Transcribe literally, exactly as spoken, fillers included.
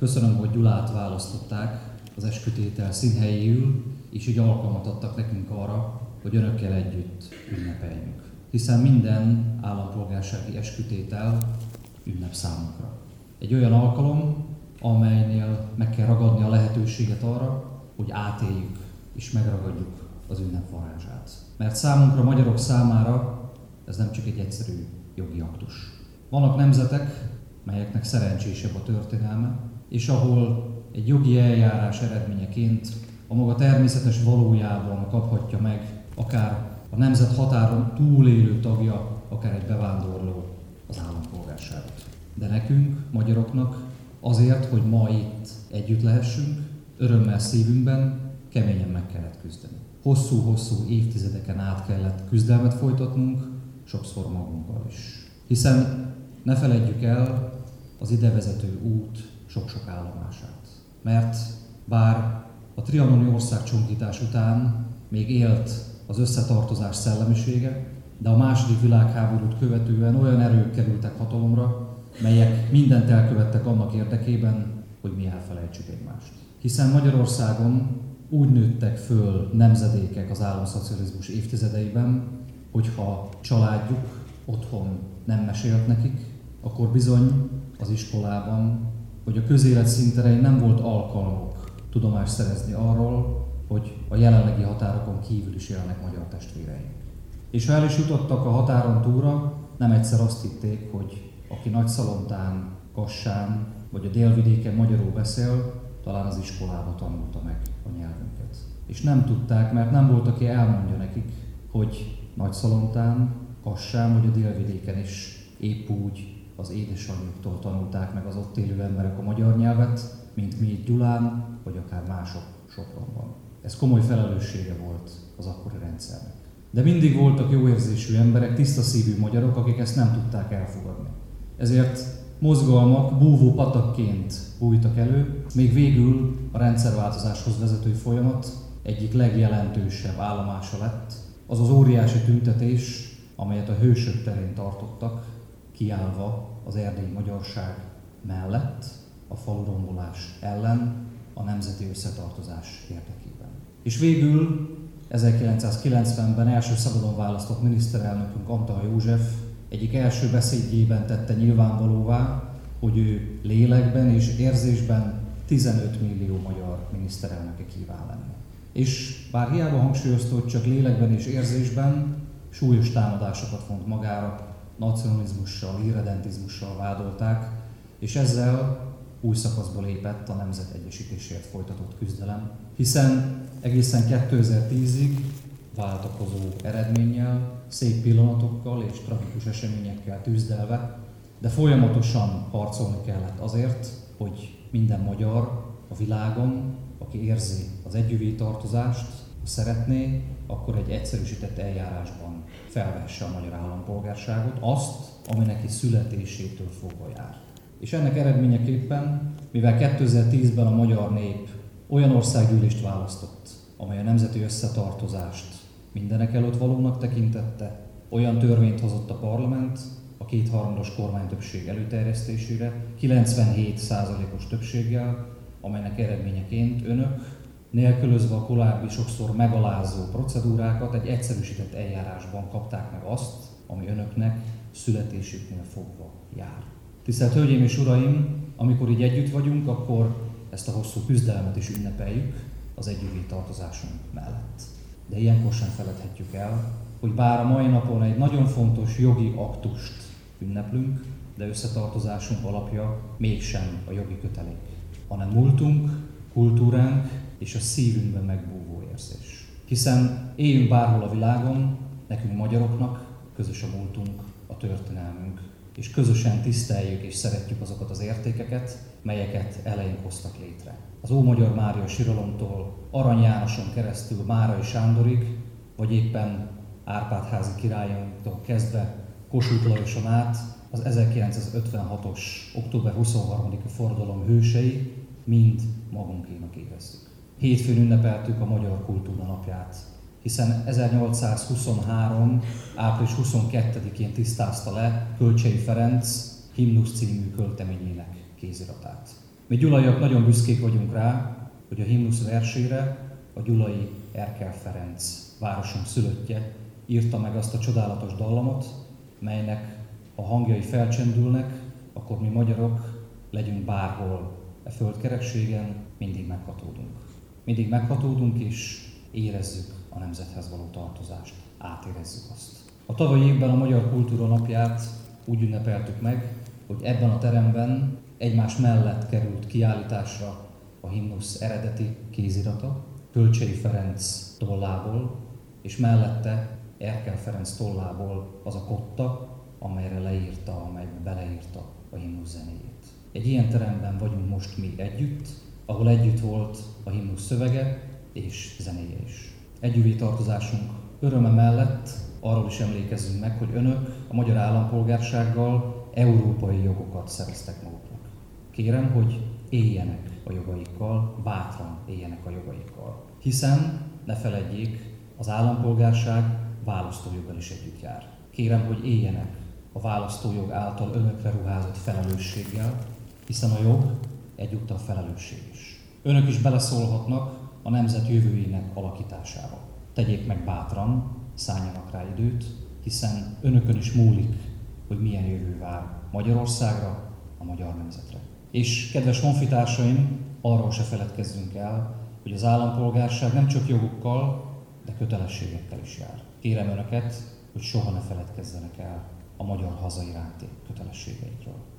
Köszönöm, hogy Gyulát választották az eskütétel színhelyéül, és így alkalmat adtak nekünk arra, hogy önökkel együtt ünnepeljünk. Hiszen minden állampolgársági eskütétel ünnep számunkra. Egy olyan alkalom, amelynél meg kell ragadni a lehetőséget arra, hogy átéljük és megragadjuk az ünnep varázsát. Mert számunkra, magyarok számára ez nem csak egy egyszerű jogi aktus. Vannak nemzetek, melyeknek szerencsésebb a történelme, és ahol egy jogi eljárás eredményeként a maga természetes valójában kaphatja meg akár a nemzet határon túlélő tagja, akár egy bevándorló az állampolgárságot. De nekünk, magyaroknak azért, hogy ma itt együtt lehessünk, örömmel szívünkben keményen meg kellett küzdeni. Hosszú-hosszú évtizedeken át kellett küzdelmet folytatnunk, sokszor magunkkal is. Hiszen ne feledjük el az idevezető út sok-sok állomását. Mert bár a trianoni országcsonkítás után még élt az összetartozás szellemisége, de a második világháborút követően olyan erők kerültek hatalomra, melyek mindent elkövettek annak érdekében, hogy mi elfelejtsük egymást. Hiszen Magyarországon úgy nőttek föl nemzedékek az államszocializmus évtizedeiben, hogyha családjuk otthon nem mesélt nekik, akkor bizony az iskolában vagy a közélet színterein nem volt alkalmuk tudomást szerezni arról, hogy a jelenlegi határokon kívül is élnek magyar testvéreink. És ha el is jutottak a határon túlra, nem egyszer azt hitték, hogy aki Nagyszalontán, Kassán vagy a délvidéken magyarul beszél, talán az iskolába tanulta meg a nyelvünket. És nem tudták, mert nem volt, aki elmondja nekik, hogy Nagyszalontán, Kassán vagy a délvidéken is épp úgy az édesanyjuktól tanulták meg az ott élő emberek a magyar nyelvet, mint mi itt Gyulán, vagy akár mások Sopronban. Ez komoly felelőssége volt az akkori rendszernek. De mindig voltak jóérzésű emberek, tiszta szívű magyarok, akik ezt nem tudták elfogadni. Ezért mozgalmak búvó patakként bújtak elő, még végül a rendszerváltozáshoz vezető folyamat egyik legjelentősebb állomása lett, az az óriási tüntetés, amelyet a Hősök terén tartottak, kiállva az erdélyi magyarság mellett, a falurombolás ellen, a nemzeti összetartozás érdekében. És végül ezerkilencszázkilencvenben első szabadon választott miniszterelnökünk Antall József egyik első beszédjében tette nyilvánvalóvá, hogy ő lélekben és érzésben tizenöt millió magyar miniszterelnöke kíván lenni. És bár hiába hangsúlyozta, hogy csak lélekben és érzésben, súlyos támadásokat vont magára, nacionalizmussal, irredentizmussal vádolták, és ezzel új szakaszba lépett a nemzet egyesítésért folytatott küzdelem, hiszen egészen kétezer-tízig váltakozó eredménnyel, szép pillanatokkal és tragikus eseményekkel tűzdelve, de folyamatosan harcolni kellett azért, hogy minden magyar a világon, aki érzi az együvé tartozást, ha szeretné, akkor egy egyszerűsített eljárásban felvesse a magyar állampolgárságot, azt, ami neki születésétől fogva jár. És ennek eredményeképpen, mivel kétezer-tízben a magyar nép olyan országgyűlést választott, amely a nemzeti összetartozást mindenek előtt valónak tekintette, olyan törvényt hozott a parlament a kétharmados kormánytöbbség előterjesztésére, kilencvenhét százalékos többséggel, amelynek eredményeként önök, nélkülözve a korábbi sokszor megalázó procedúrákat, egy egyszerűsített eljárásban kapták meg azt, ami önöknek születésüknél fogva jár. Tisztelt Hölgyeim és Uraim, amikor így együtt vagyunk, akkor ezt a hosszú küzdelmet is ünnepeljük az együvé tartozásunk mellett. De ilyenkor sem feledhetjük el, hogy bár a mai napon egy nagyon fontos jogi aktust ünneplünk, de összetartozásunk alapja mégsem a jogi kötelék, hanem múltunk, kultúránk és a szívünkben megbúvó érzés. Hiszen éljünk bárhol a világon, nekünk magyaroknak közös a múltunk, a történelmünk, és közösen tiszteljük és szeretjük azokat az értékeket, melyeket eleink hoztak létre. Az Ómagyar Mária síralomtól Arany Jánoson keresztül Márai Sándorig, vagy éppen Árpád-házi királyainktól kezdve Kossuth Lajoson át az ezerkilencszázötvenhatos október huszonharmadika forradalom hősei mind magunkénak érezzük. Hétfőn ünnepeltük a Magyar Kultúra Napját, hiszen ezernyolcszázhuszonhárom. április huszonkettedikén tisztázta le Kölcsey Ferenc Himnusz című költeményének kéziratát. Mi gyulaiak nagyon büszkék vagyunk rá, hogy a himnusz versére a gyulai Erkel Ferenc, városunk szülöttje írta meg azt a csodálatos dallamot, melynek a hangjai felcsendülnek, akkor mi magyarok legyünk bárhol e földkerekségen, mindig meghatódunk. Mindig meghatódunk és érezzük a nemzethez való tartozást, átérezzük azt. A tavalyi évben a Magyar Kultúra Napját úgy ünnepeltük meg, hogy ebben a teremben egymás mellett került kiállításra a himnusz eredeti kézirata, Kölcsei Ferenc tollából, és mellette Erkel Ferenc tollából az a kotta, amelyre leírta, amelybe beleírta a himnusz zenéjét. Egy ilyen teremben vagyunk most mi együtt, ahol együtt volt a himnusz szövege és zenéje is. Együvé tartozásunk öröme mellett arról is emlékezzünk meg, hogy önök a magyar állampolgársággal európai jogokat szereztek maguknak. Kérem, hogy éljenek a jogaikkal, bátran éljenek a jogaikkal. Hiszen, ne feledjék, az állampolgárság választójoggal is együtt jár. Kérem, hogy éljenek a választójog által önökre ruházott felelősséggel, hiszen a jog egyúttal felelősség is. Önök is beleszólhatnak a nemzet jövőjének alakításába. Tegyék meg bátran, szálljanak rá időt, hiszen önökön is múlik, hogy milyen jövő vár Magyarországra, a magyar nemzetre. És kedves honfitársaim, arról se feledkezzünk el, hogy az állampolgárság nem csak jogokkal, de kötelességekkel is jár. Kérem önöket, hogy soha ne feledkezzenek el a magyar haza iránti kötelességeikről.